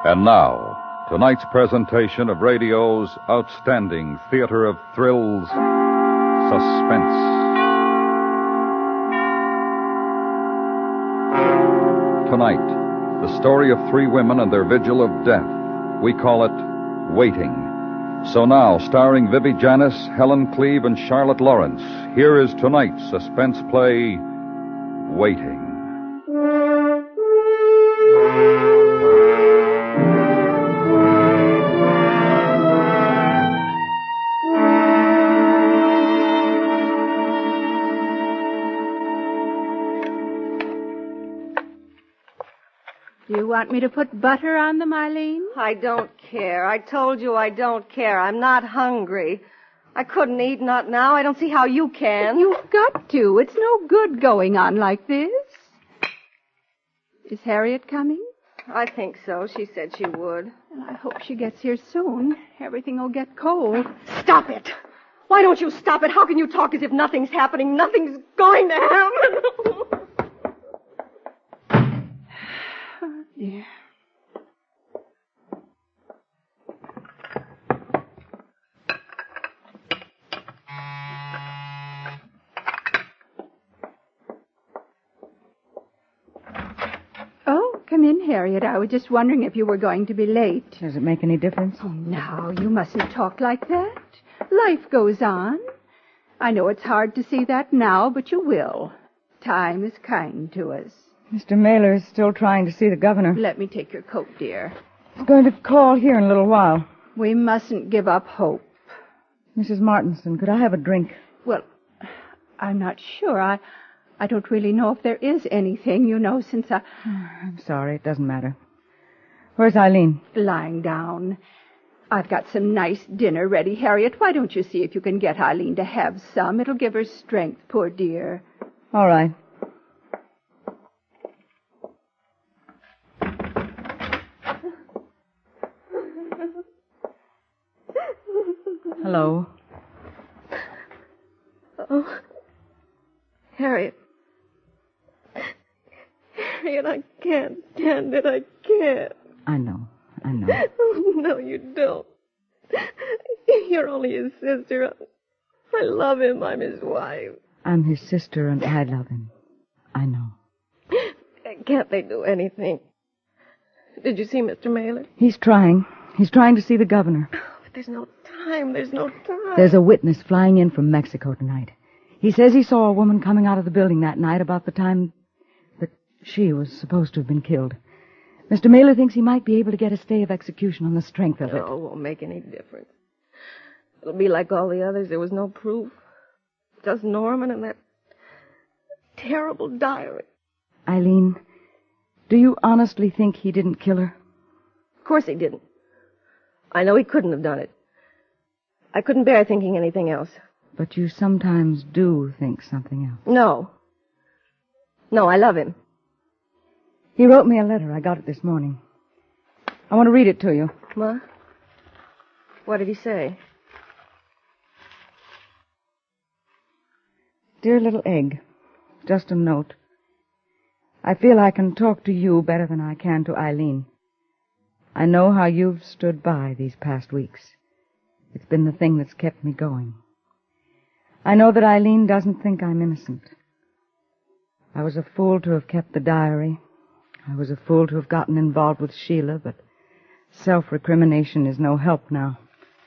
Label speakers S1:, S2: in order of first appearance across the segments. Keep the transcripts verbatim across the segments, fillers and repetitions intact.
S1: And now, tonight's presentation of radio's outstanding theater of thrills, Suspense. Tonight, the story of three women and their vigil of death. We call it Waiting. So now, starring Vivi Janis, Helen Cleve, and Charlotte Lawrence, here is tonight's suspense play, Waiting.
S2: Do you want me to put butter on them, Eileen?
S3: I don't care. I told you I don't care. I'm not hungry. I couldn't eat, not now. I don't see how you can.
S2: You've got to. It's no good going on like this. Is Harriet coming?
S3: I think so. She said she would.
S2: Well, I hope she gets here soon. Everything will get cold.
S3: Stop it! Why don't you stop it? How can you talk as if nothing's happening? Nothing's going to happen.
S2: Yeah. Oh, come in, Harriet. I was just wondering if you were going to be late.
S4: Does it make any difference?
S2: Oh, now, you mustn't talk like that. Life goes on. I know it's hard to see that now, but you will. Time is kind to us.
S4: Mister Mailer is still trying to see the governor.
S2: Let me take your coat, dear.
S4: He's going to call here in a little while.
S2: We mustn't give up hope.
S4: Missus Martinson, could I have a drink?
S2: Well, I'm not sure. I I don't really know if there is anything, you know, since I...
S4: I'm sorry, it doesn't matter. Where's Eileen?
S2: Lying down. I've got some nice dinner ready, Harriet. Why don't you see if you can get Eileen to have some? It'll give her strength, poor dear.
S4: All right. Hello.
S3: Oh, Harriet. Harriet, I can't stand it. I can't.
S4: I know. I know.
S3: Oh, no, you don't. You're only his sister. I love him. I'm his wife.
S4: I'm his sister, and I love him. I know.
S3: Can't they do anything? Did you see Mister Mailer?
S4: He's trying. He's trying to see the governor.
S3: But there's no time. There's no time.
S4: There's a witness flying in from Mexico tonight. He says he saw a woman coming out of the building that night about the time that she was supposed to have been killed. Mister Mailer thinks he might be able to get a stay of execution on the strength of it.
S3: No, it won't make any difference. It'll be like all the others. There was no proof. Just Norman and that terrible diary.
S4: Eileen, do you honestly think he didn't kill her?
S3: Of course he didn't. I know he couldn't have done it. I couldn't bear thinking anything else.
S4: But you sometimes do think something else.
S3: No. No, I love him.
S4: He wrote me a letter. I got it this morning. I want to read it to you.
S3: What? What did he say?
S4: Dear little egg, just a note. I feel I can talk to you better than I can to Eileen. I know how you've stood by these past weeks. It's been the thing that's kept me going. I know that Eileen doesn't think I'm innocent. I was a fool to have kept the diary. I was a fool to have gotten involved with Sheila, but self-recrimination is no help now.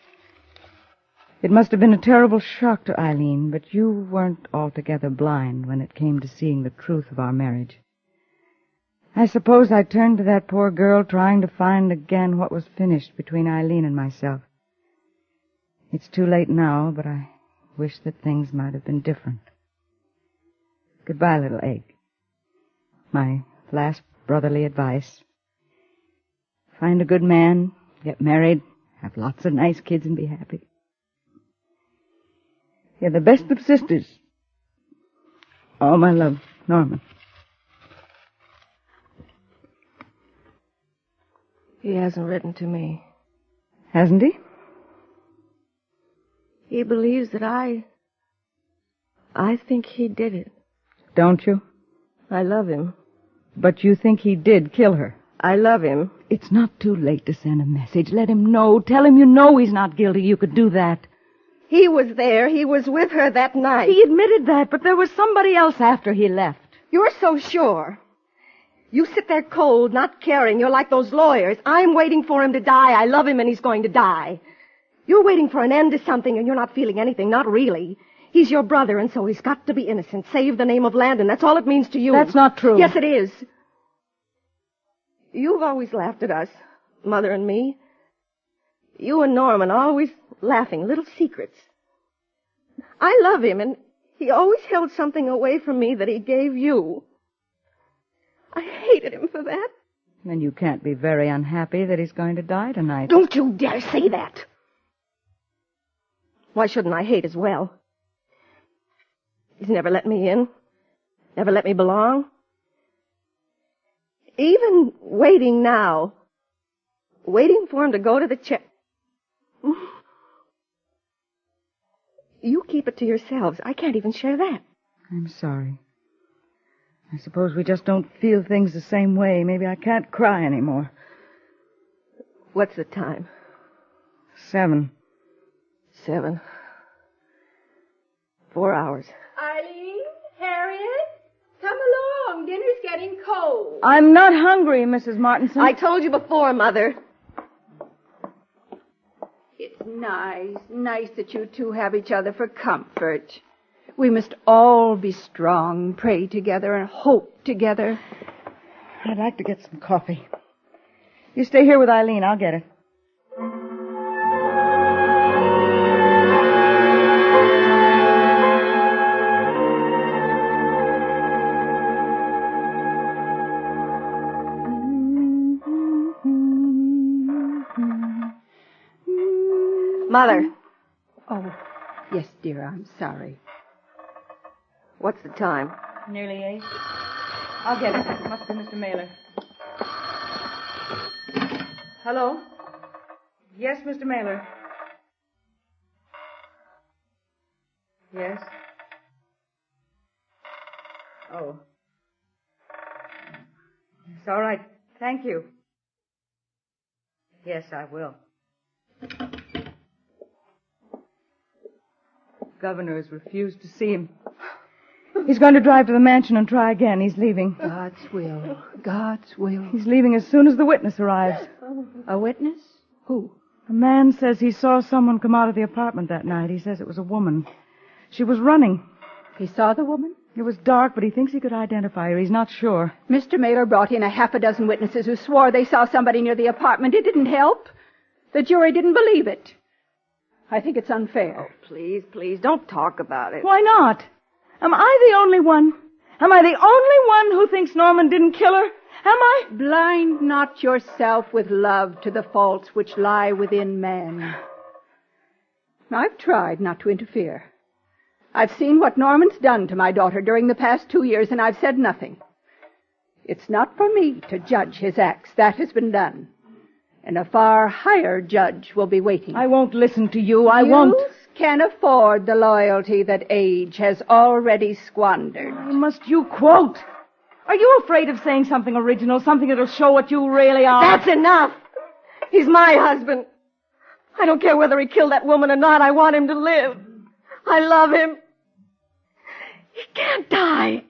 S4: It must have been a terrible shock to Eileen, but you weren't altogether blind when it came to seeing the truth of our marriage. I suppose I turned to that poor girl trying to find again what was finished between Eileen and myself. It's too late now, but I wish that things might have been different. Goodbye, little egg. My last brotherly advice. Find a good man, get married, have lots of nice kids, and be happy. You're the best of sisters. All my love, Norman.
S3: He hasn't written to me.
S4: Hasn't he?
S3: He believes that I... I think he did it.
S4: Don't you?
S3: I love him.
S4: But you think he did kill her?
S3: I love him.
S4: It's not too late to send a message. Let him know. Tell him you know he's not guilty. You could do that.
S3: He was there. He was with her that night.
S4: He admitted that, but there was somebody else after he left.
S3: You're so sure. You sit there cold, not caring. You're like those lawyers. I'm waiting for him to die. I love him and he's going to die. You're waiting for an end to something and you're not feeling anything. Not really. He's your brother and so he's got to be innocent. Save the name of Landon. That's all it means to you.
S4: That's not true.
S3: Yes, it is. You've always laughed at us, Mother and me. You and Norman always laughing, little secrets. I love him, and he always held something away from me that he gave you. I hated him for that.
S4: Then you can't be very unhappy that he's going to die tonight.
S3: Don't you dare say that. Why shouldn't I hate as well? He's never let me in, never let me belong. Even waiting now, waiting for him to go to the chair. You keep it to yourselves. I can't even share that.
S4: I'm sorry. I suppose we just don't feel things the same way. Maybe I can't cry anymore.
S3: What's the time?
S4: Seven.
S3: Seven. Four hours.
S2: Eileen, Harriet, come along. Dinner's getting cold.
S4: I'm not hungry, Missus Martinson.
S3: I told you before, Mother.
S2: It's nice, nice that you two have each other for comfort. We must all be strong, pray together, and hope together.
S4: I'd like to get some coffee. You stay here with Eileen. I'll get it.
S3: Mother.
S2: Oh, yes, dear, I'm sorry.
S3: What's the time?
S4: Nearly eight. I'll get it. It must be Mister Mailer. Hello? Yes, Mister Mailer. Yes. Oh. It's all right. Thank you. Yes, I will. Governor has refused to see him. He's going to drive to the mansion and try again. He's leaving.
S2: God's will. God's will.
S4: He's leaving as soon as the witness arrives.
S2: A witness? Who?
S4: A man says he saw someone come out of the apartment that night. He says it was a woman. She was running.
S2: He saw the woman?
S4: It was dark, but he thinks he could identify her. He's not sure.
S2: Mister Mailer brought in a half a dozen witnesses who swore they saw somebody near the apartment. It didn't help. The jury didn't believe it. I think it's unfair.
S3: Oh, please, please, don't talk about it.
S4: Why not? Am I the only one? Am I the only one who thinks Norman didn't kill her? Am I?
S2: Blind not yourself with love to the faults which lie within man. I've tried not to interfere. I've seen what Norman's done to my daughter during the past two years, and I've said nothing. It's not for me to judge his acts. That has been done. And a far higher judge will be waiting.
S4: I won't listen to you. I
S2: you
S4: won't.
S2: Can afford the loyalty that age has already squandered.
S4: Must you quote? Are you afraid of saying something original, something that'll show what you really are?
S3: That's enough. He's my husband. I don't care whether he killed that woman or not. I want him to live. I love him. He can't die.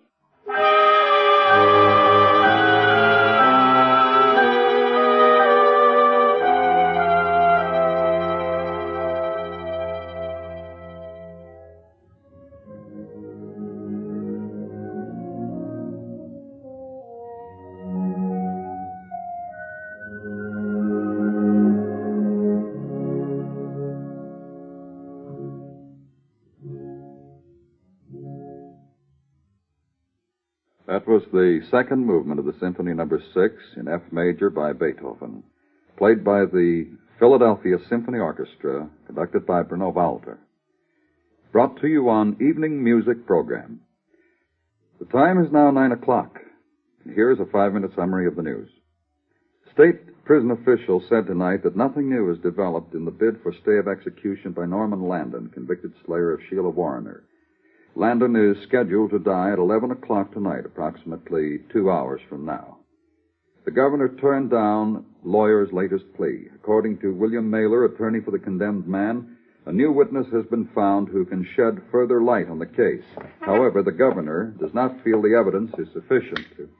S1: That was the second movement of the Symphony Number Six in F major by Beethoven, played by the Philadelphia Symphony Orchestra, conducted by Bruno Walter. Brought to you on Evening Music Program. The time is now nine o'clock. And here's a five-minute summary of the news. State prison officials said tonight that nothing new has developed in the bid for stay of execution by Norman Landon, convicted slayer of Sheila Warner. Landon is scheduled to die at eleven o'clock tonight, approximately two hours from now. The governor turned down lawyer's latest plea. According to William Mailer, attorney for the condemned man, a new witness has been found who can shed further light on the case. However, the governor does not feel the evidence is sufficient to...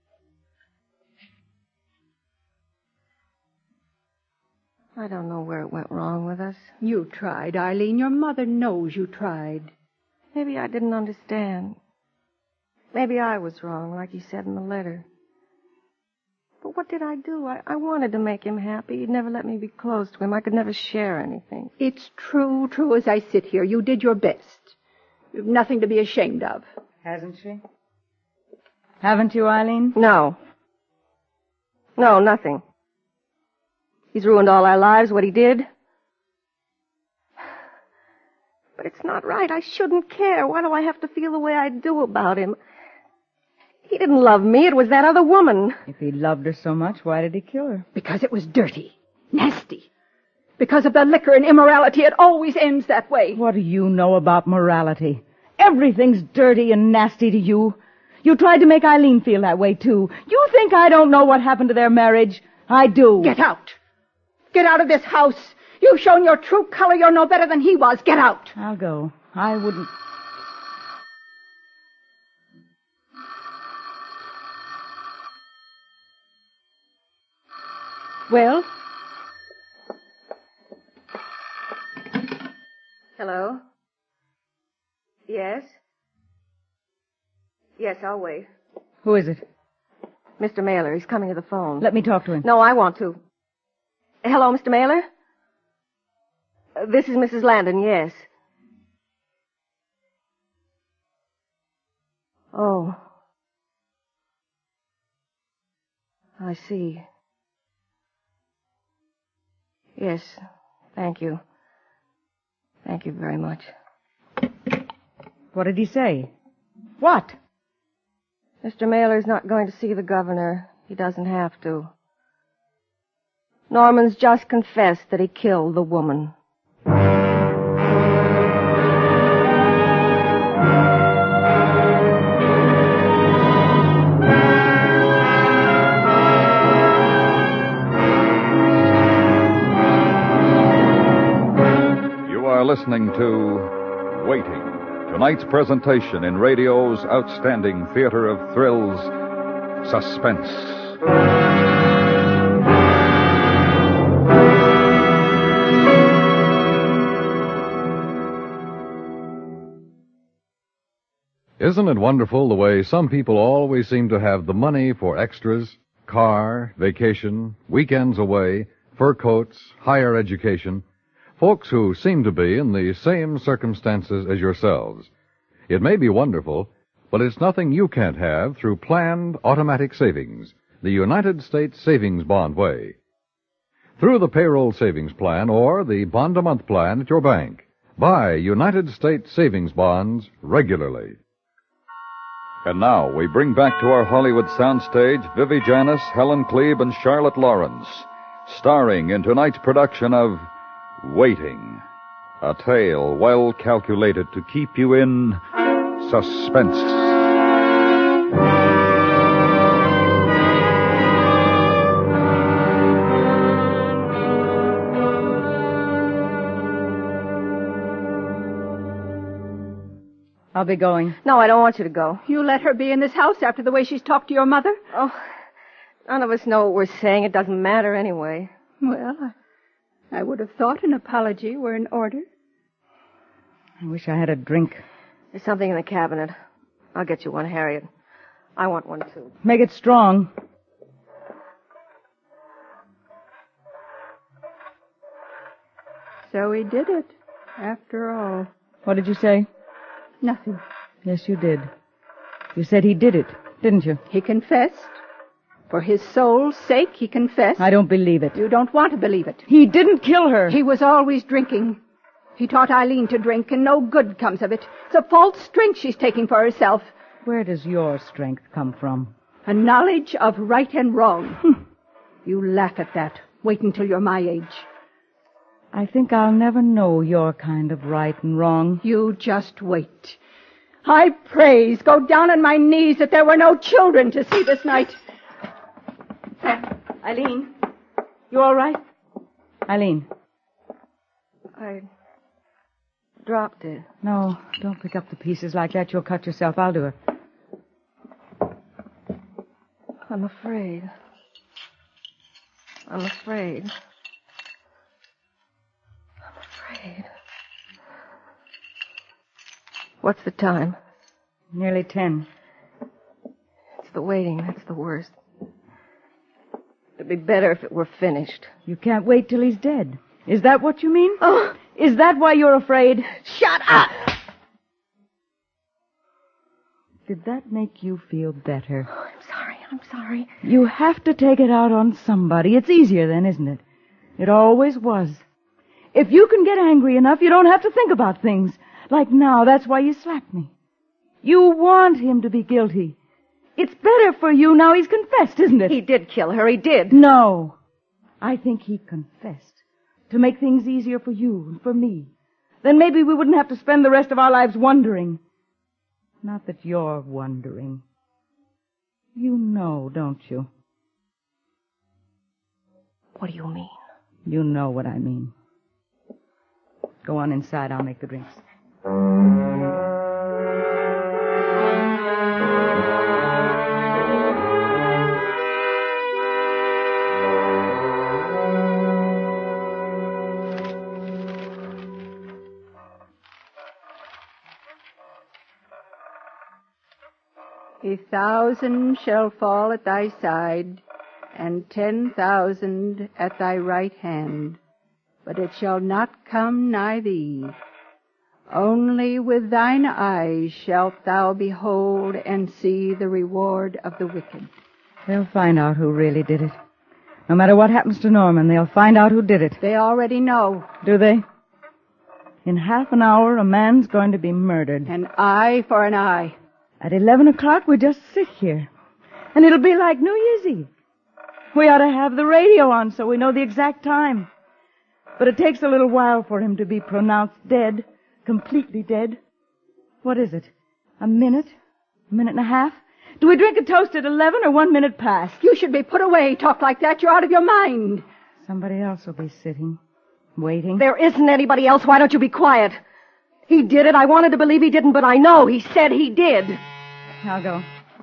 S3: I don't know where it went wrong with us.
S2: You tried, Eileen. Your mother knows you tried.
S3: Maybe I didn't understand. Maybe I was wrong, like you said in the letter. But what did I do? I, I wanted to make him happy. He'd never let me be close to him. I could never share anything.
S2: It's true, true as I sit here. You did your best. You've nothing to be ashamed of.
S4: Hasn't she? Haven't you, Eileen?
S3: No. No, nothing. He's ruined all our lives, what he did. But it's not right. I shouldn't care. Why do I have to feel the way I do about him? He didn't love me. It was that other woman.
S4: If he loved her so much, why did he kill her?
S2: Because it was dirty. Nasty. Because of the liquor and immorality. It always ends that way.
S4: What do you know about morality? Everything's dirty and nasty to you. You tried to make Eileen feel that way, too. You think I don't know what happened to their marriage? I do.
S2: Get out. Get out of this house. You've shown your true color. You're no better than he was. Get out.
S4: I'll go. I wouldn't...
S2: Well?
S3: Hello? Yes? Yes, I'll wait.
S4: Who is it?
S3: Mister Mailer. He's coming to the phone.
S4: Let me talk to him.
S3: No, I want to. Hello, Mister Mailer? Uh, this is Missus Landon, yes. Oh. I see. Yes, thank you. Thank you very much.
S4: What did he say? What?
S3: Mister Mailer's not going to see the governor. He doesn't have to. Norman's just confessed that he killed the woman.
S1: You are listening to Waiting, tonight's presentation in radio's outstanding theater of thrills, Suspense.
S5: Isn't it wonderful the way some people always seem to have the money for extras, car, vacation, weekends away, fur coats, higher education, folks who seem to be in the same circumstances as yourselves. It may be wonderful, but it's nothing you can't have through planned automatic savings, the United States Savings Bond way. Through the payroll savings plan or the bond-a-month plan at your bank, buy United States Savings Bonds regularly.
S1: And now we bring back to our Hollywood soundstage Vivi Janiss, Helen Cleve, and Charlotte Lawrence, starring in tonight's production of Waiting, a tale well calculated to keep you in suspense.
S4: I'll be going.
S3: No, I don't want you to go.
S2: You let her be in this house after the way she's talked to your mother?
S3: Oh, none of us know what we're saying. It doesn't matter anyway.
S2: Well, I, I would have thought an apology were in order.
S4: I wish I had a drink.
S3: There's something in the cabinet. I'll get you one, Harriet. I want one, too.
S4: Make it strong.
S2: So he did it, after all.
S4: What did you say?
S2: Nothing.
S4: Yes, you did. You said he did it, didn't you?
S2: He confessed. For his soul's sake, he confessed.
S4: I don't believe it.
S2: You don't want to believe it.
S4: He didn't kill her.
S2: He was always drinking. He taught Eileen to drink, and no good comes of it. It's a false strength she's taking for herself.
S4: Where does your strength come from?
S2: A knowledge of right and wrong. You laugh at that. Wait until you're my age.
S4: I think I'll never know your kind of right and wrong.
S2: You just wait. I praise, go down on my knees that there were no children to see this night.
S4: Eileen, you all right? Eileen.
S3: I dropped it.
S4: No, don't pick up the pieces like that. You'll cut yourself. I'll do it.
S3: I'm afraid. I'm afraid. I'm afraid. What's the time?
S4: Nearly ten.
S3: It's the waiting that's the worst. It'd be better if it were finished.
S4: You can't wait till he's dead. Is that what you mean?
S3: Oh,
S4: Is that why you're afraid?
S3: shut up!
S4: Did that make you feel better?
S3: Oh, I'm sorry, I'm sorry.
S4: You have to take it out on somebody. It's easier then, isn't it? It always was. If you can get angry enough, you don't have to think about things. Like now, that's why you slapped me. You want him to be guilty. It's better for you now he's confessed, isn't it?
S3: He did kill her, he did.
S4: No. I think he confessed to make things easier for you and for me. Then maybe we wouldn't have to spend the rest of our lives wondering. Not that you're wondering. You know, don't you?
S3: What do you mean?
S4: You know what I mean. Go on inside. I'll make the drinks.
S2: A thousand shall fall at thy side, and ten thousand at thy right hand, but it shall not come nigh thee. Only with thine eyes shalt thou behold and see the reward of the wicked.
S4: They'll find out who really did it. No matter what happens to Norman, they'll find out who did it.
S2: They already know.
S4: Do they? In half an hour, a man's going to be murdered.
S2: An eye for an eye.
S4: At eleven o'clock, we just sit here. And it'll be like New Year's Eve. We ought to have the radio on so we know the exact time. But it takes a little while for him to be pronounced dead. Completely dead. What is it? A minute? A minute and a half? Do we drink a toast at eleven or one minute past?
S2: You should be put away. Talk like that. You're out of your mind.
S4: Somebody else will be sitting, waiting.
S3: There isn't anybody else. Why don't you be quiet? He did it. I wanted to believe he didn't, but I know. He said he did.
S4: I'll go.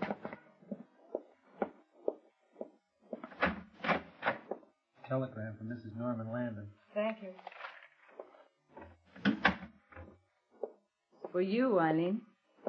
S6: Telegram from Missus Norman Landon.
S4: Thank you. For you, Eileen.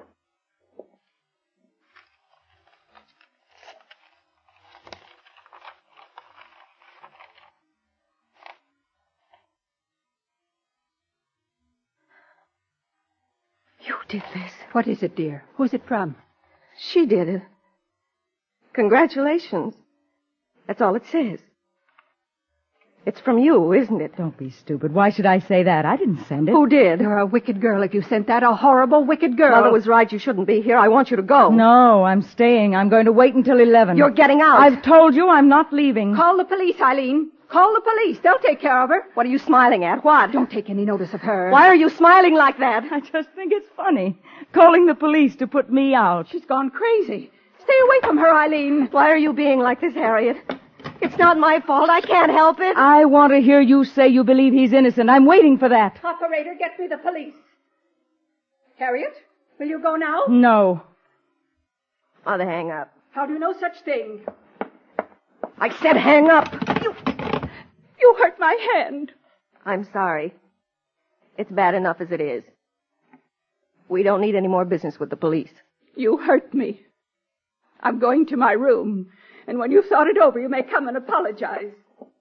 S3: You did this.
S2: What is it, dear? Who's it from?
S3: She did it. Congratulations. That's all it says. It's from you, isn't it?
S4: Don't be stupid. Why should I say that? I didn't send it.
S3: Who did?
S2: You're a wicked girl if you sent that. A horrible, wicked girl.
S3: Mother was right. You shouldn't be here. I want you to go.
S4: No, I'm staying. I'm going to wait until eleven.
S3: You're getting out.
S4: I've told you I'm not leaving.
S2: Call the police, Eileen. Call the police. They'll take care of her.
S3: What are you smiling at? What?
S2: Don't take any notice of her.
S3: Why are you smiling like that?
S4: I just think it's funny. Calling the police to put me out.
S2: She's gone crazy. Stay away from her, Eileen.
S3: Why are you being like this, Harriet? It's not my fault. I can't help it.
S4: I want to hear you say you believe he's innocent. I'm waiting for that.
S2: Operator, get me the police. Harriet, will you go now?
S4: No.
S3: Mother, hang up.
S2: How do you know such thing?
S3: I said hang up.
S2: You, you hurt my hand.
S3: I'm sorry. It's bad enough as it is. We don't need any more business with the police.
S2: You hurt me. I'm going to my room. And when you've thought it over, you may come and apologize.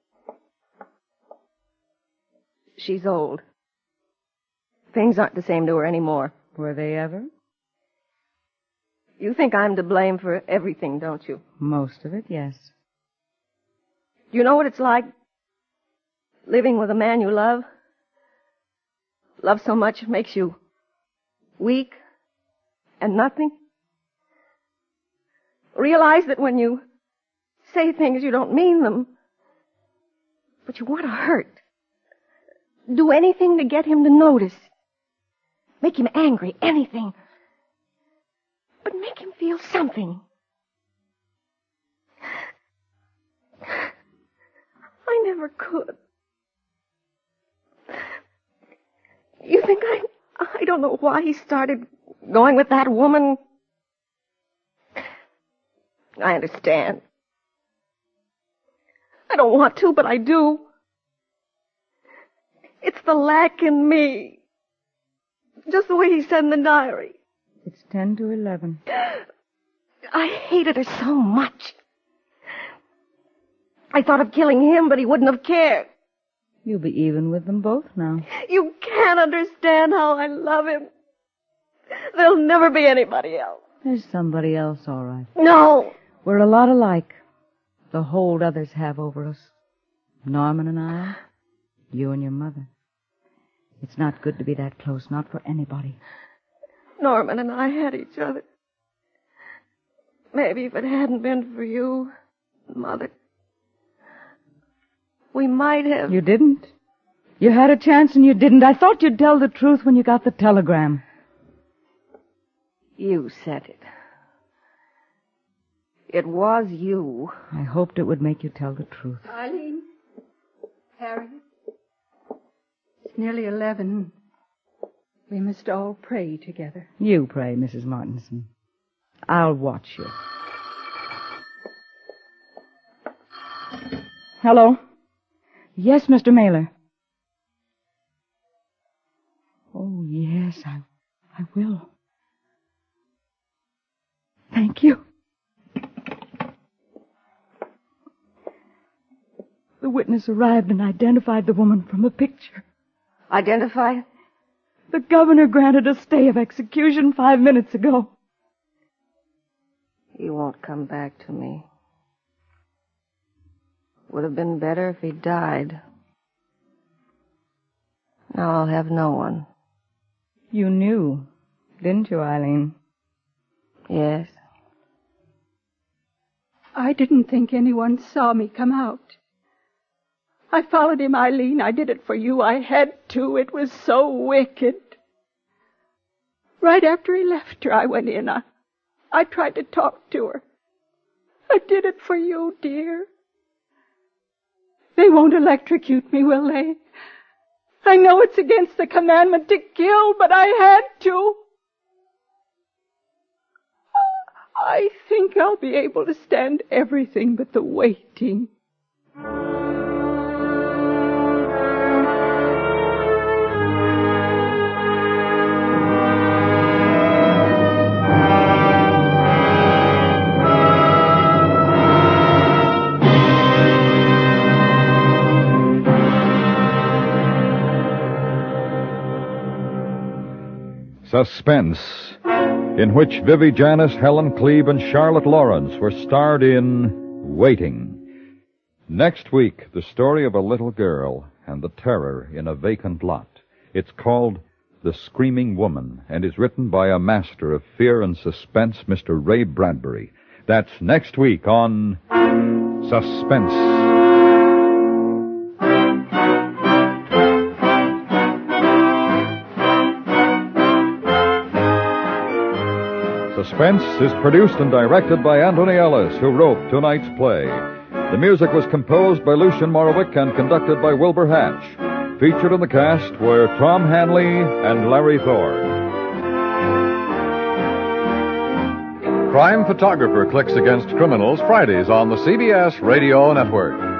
S3: She's old. Things aren't the same to her anymore.
S4: Were they ever?
S3: You think I'm to blame for everything, don't you?
S4: Most of it, yes.
S3: You know what it's like? Living with a man you love? Love so much it makes you weak and nothing? Realize that when you say things, you don't mean them, but you want to hurt. Do anything to get him to notice. Make him angry, anything. But make him feel something. never could. You think I... I don't know why he started going with that woman. I understand. I don't want to, but I do. It's the lack in me. Just the way he said in the diary.
S4: It's ten to eleven.
S3: I hated her so much. I thought of killing him, but he wouldn't have cared.
S4: You'll be even with them both now.
S3: You can't understand how I love him. There'll never be anybody else.
S4: There's somebody else, all right.
S3: No.
S4: We're a lot alike. The hold others have over us. Norman and I, you and your mother. It's not good to be that close, not for anybody.
S3: Norman and I had each other. Maybe if it hadn't been for you, Mother, we might have...
S4: You didn't. You had a chance and you didn't. I thought you'd tell the truth when you got the telegram.
S3: You said it. It was you.
S4: I hoped it would make you tell the truth.
S2: Eileen, Harriet, it's nearly eleven. We must all pray together.
S4: You pray, Missus Martinson. I'll watch you. Hello? Yes, Mister Mailer. Oh, yes, I, I will. Thank you. The witness arrived and identified the woman from a picture.
S3: Identified?
S4: The governor granted a stay of execution five minutes ago.
S3: He won't come back to me. Would have been better if he died. Now I'll have no one.
S4: You knew, didn't you, Eileen?
S3: Yes.
S2: I didn't think anyone saw me come out. I followed him, Eileen. I did it for you. I had to. It was so wicked. Right after he left her, I went in. I, I tried to talk to her. I did it for you, dear. They won't electrocute me, will they? I know it's against the commandment to kill, but I had to. I think I'll be able to stand everything but the waiting.
S1: Suspense, in which Vivi Janis, Helen Cleve, and Charlotte Lawrence were starred in Waiting. Next week, the story of a little girl and the terror in a vacant lot. It's called The Screaming Woman and is written by a master of fear and suspense, Mister Ray Bradbury. That's next week on Suspense. Suspense is produced and directed by Anthony Ellis, who wrote tonight's play. The music was composed by Lucien Morawick and conducted by Wilbur Hatch. Featured in the cast were Tom Hanley and Larry Thorne.
S5: Crime Photographer Clicks Against Criminals, Fridays on the C B S Radio Network.